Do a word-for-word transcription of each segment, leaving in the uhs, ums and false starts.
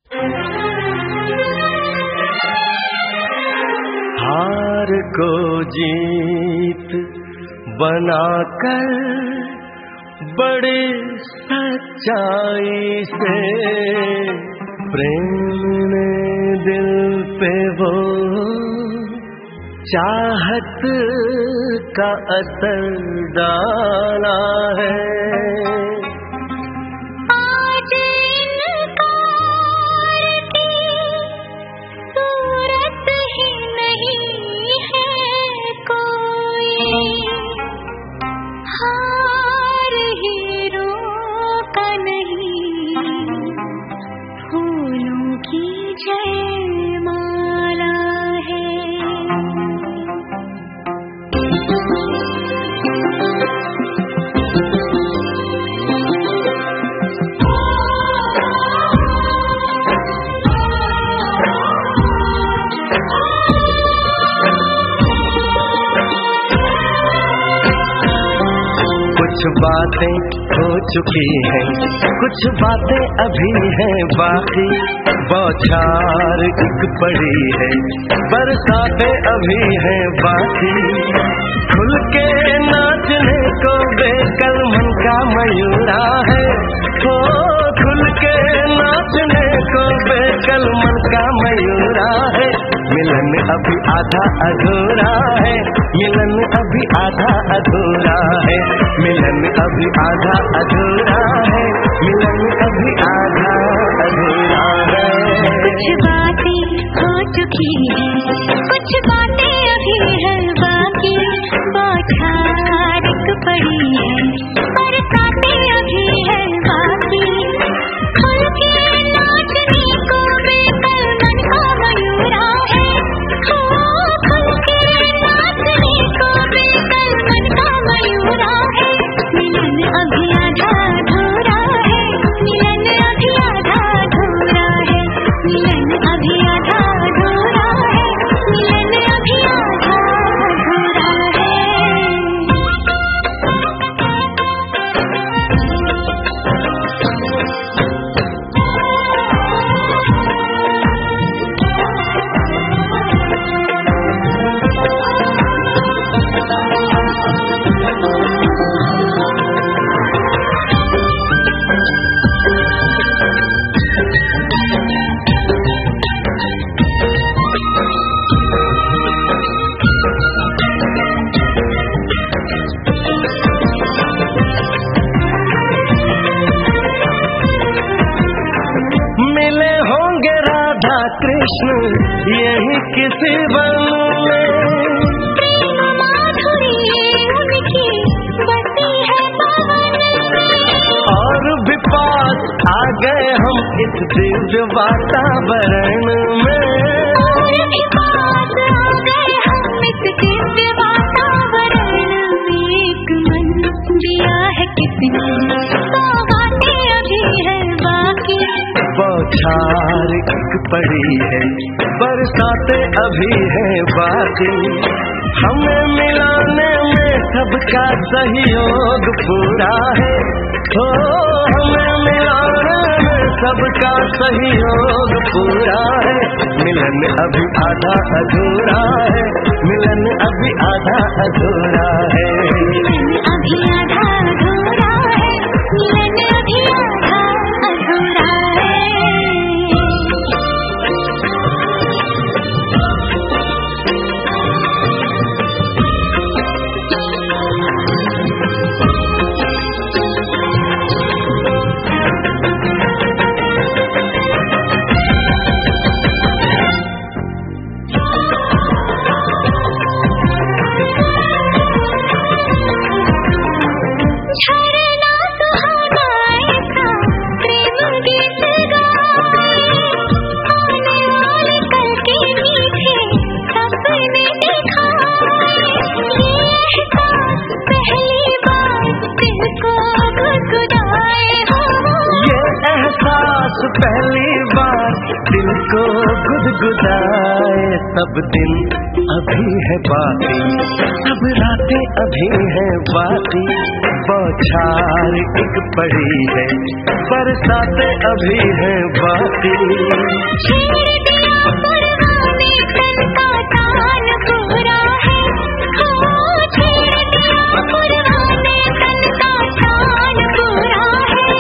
हार को जीत बनाकर बड़ी सच्चाई से प्रेम ने दिल पे वो चाहत का असर डाला है। आज इनकार की सूरत ही नहीं है कोई, हार हीरो का नहीं फूलों की जयमाला है। कुछ बातें हो चुकी हैं, कुछ बातें अभी हैं बाकी, बौछार एक पड़ी है, बरसातें अभी हैं बाकी। खुल के नाचने को बेकल मन का मयूरा है, हो खुल के नाचने को बेकल मन का मयूरा है। मिलन अभी आधा अधूरा है, मिलन अभी आधा अधूरा है, मिलन अभी आधा अधूरा है, मिलन अभी आधा अधूरा है। कुछ बातें हो चुकी हैं, कुछ बातें अभी है बाकी, बौछार एक पड़ी है, बरसातें अभी है बाकी। खुल के नाचने को बेकल मन का मयूरा है, हो खुल के नाचने को बेकल मन का मयूरा है। मिलन अभी आधा अधूरा है, मिलन अभी आधा अधूरा है, मिलन अभी आधा अधूरा है, मिलन अभी आधा अधूरा है। मिले होंगे राधा कृष्ण यही किसी वन में, प्रेम माधुरी उनकी बसी है पवन में, और भी पास आ गए हम इस दिव्य वातावरण में। और भी पास आ गए हम इस दिव्य वातावरण में। एक मन दिया है किसने, सौगातें अभी है बाकी, बौछार एक पड़ी है, बरसातें अभी है बाकी। हमें मिलाने में सबका सहयोग पूरा है, हो हमें मिलाने में सबका सहयोग पूरा है। मिलन अभी आधा अधूरा है, मिलन अभी आधा अधूरा है, मिलन अभी आधा अधूरा है, मिलन अभी आधा अधूरा है। झरना सुहाना पहली बार दिल को गुदगुदाए, सब दिन अभी है बाकी, सब रातें अभी है बाकी, बौछार एक पड़ी है, बरसातें अभी है बाकी। छेड़ दिया पुराने तन का तान पूरा है, हाँ छेड़ दिया पुराने तन का तान पूरा है।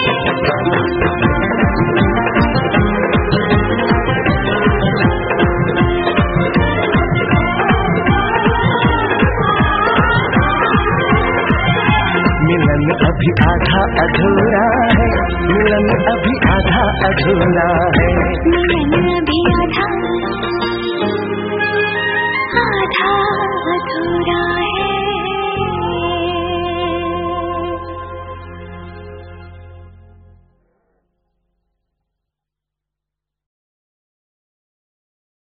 मिलन अभी आधा अधूरा है, मिलन अभी आधा अधूरा है, मिलन अभी आधा आधा अधूरा है।